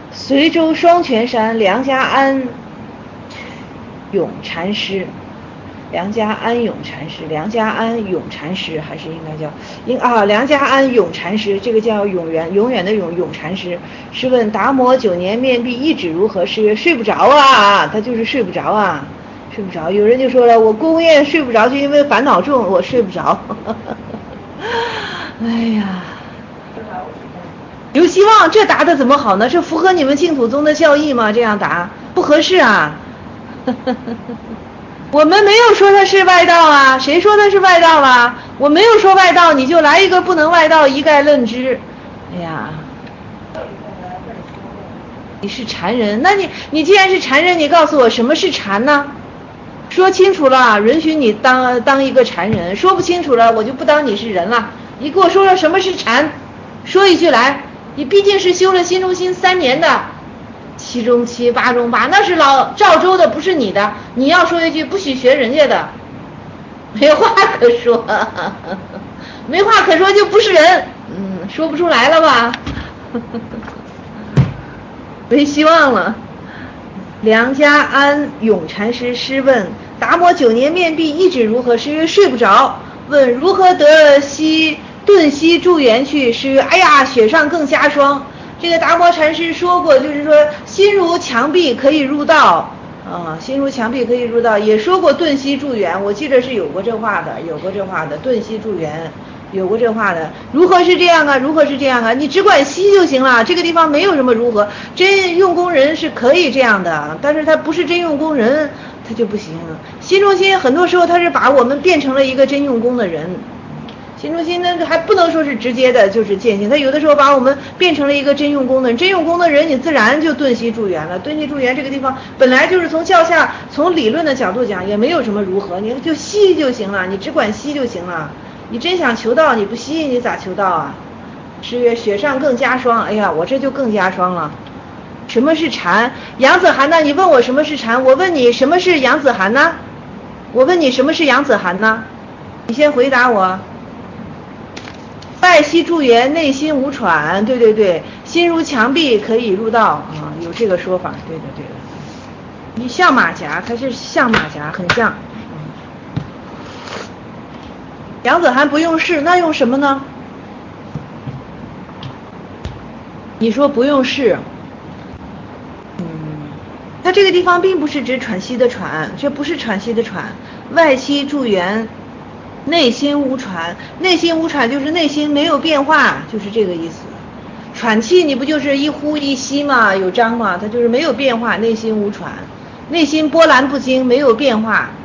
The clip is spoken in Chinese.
随州双泉山梁家安永禅师，梁家安永禅师，梁家安永禅师还是应该叫梁家安永禅师，这个叫永远的永禅师。试问达摩9年面壁一指如何？是曰睡不着啊，他就是睡不着啊，睡不着。有人就说了，我公宴睡不着就因为烦恼重，我睡不着。哎呀，有希望，这答的怎么好呢？这符合你们净土宗的教义吗？这样答不合适啊。我们没有说他是外道啊，谁说他是外道啊？我没有说外道，你就来一个不能外道，一概论之。哎呀，你是禅人，那你既然是禅人，你告诉我什么是禅呢？说清楚了，允许你当一个禅人；说不清楚了，我就不当你是人了。你给我说说什么是禅，说一句来。你毕竟是修了心中心3年的，7中7，8中8，那是老赵州的，不是你的。你要说一句，不许学人家的，没话可说，没话可说就不是人。说不出来了吧？没希望了。梁家安永禅师师问：达摩9年面壁一指如何？是曰睡不着。问如何得顿息住缘去？是曰哎呀，雪上更加霜。这个达摩禅师说过，就是说心如墙壁可以入道心如墙壁可以入道，也说过顿息住缘，我记得是有过这话的，顿息住缘有过这话的。如何是这样啊？如何是这样啊？你只管息就行了，这个地方没有什么如何。真用功人是可以这样的，但是他不是真用功人，他就不行。心中心很多时候他是把我们变成了一个真用功的人。心中心呢还不能说是直接的就是践行，他有的时候把我们变成了一个真用功的人，真用功的人你自然就顿息住缘了。顿息住缘这个地方本来就是从教下从理论的角度讲也没有什么如何，你就息就行了，你只管息就行了。你真想求道你不息你咋求道啊？是曰雪上更加霜。哎呀，我这就更加霜了。什么是禅？杨子涵呢？你问我什么是禅，我问你什么是杨子涵呢？我问你什么是杨子涵呢？你先回答我。外息住缘，内心无喘。对，心如墙壁可以入道啊，有这个说法。对的。你像马甲，它是像马甲，很像。杨子涵不用试，那用什么呢？你说不用试，它这个地方并不是指喘息的喘，这不是喘息的喘。外息住缘，内心无喘，内心无喘就是内心没有变化，就是这个意思。喘气你不就是一呼一吸吗？有张吗？它就是没有变化，内心无喘，内心波澜不惊，没有变化。